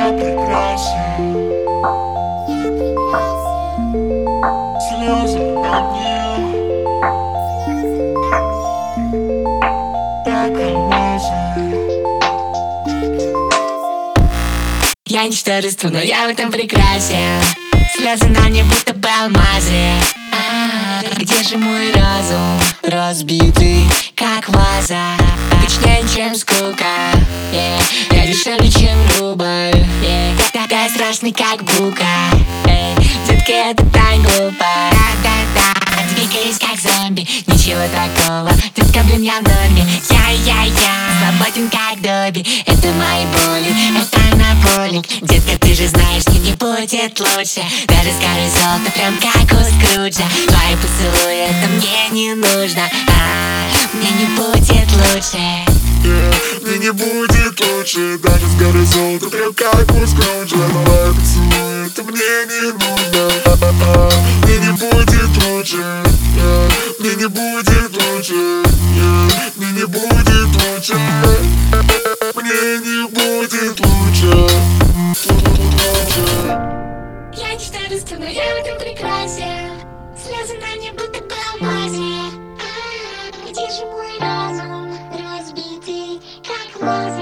Я прекрасен, слезы на мне, как алмазы. Я ничтожество, но я в этом прекрасен. Слезы на мне будто бы алмазы. Где же мой разум? Разбитый, как ваза. Вечнее, чем скука. Я дешевле, чем рубль. Я страшный, как бука. Детка, это так глупо. Двигаюсь, как зомби, ничего такого. Детка, блин, я в норме. Я свободен, как Добби. Это мои боли, это анаболик. Детка, ты же знаешь, мне не будет лучше. Даже с горы золота, прям как у Скруджа. Твои поцелуи, это мне не нужно. Мне не будет лучше. Мне не будет лучше, даже с горы золота, прям как у Скруджа. Твои поцелуи, это мне не нужно. Мне не будет лучше, мне не будет лучше, мне не будет лучше, мне не будет лучше. Я ничтожество, но я в этом прекрасен. Слезы на мне будто бы алмазе. Где же мой разум? Разбитый, как ваза.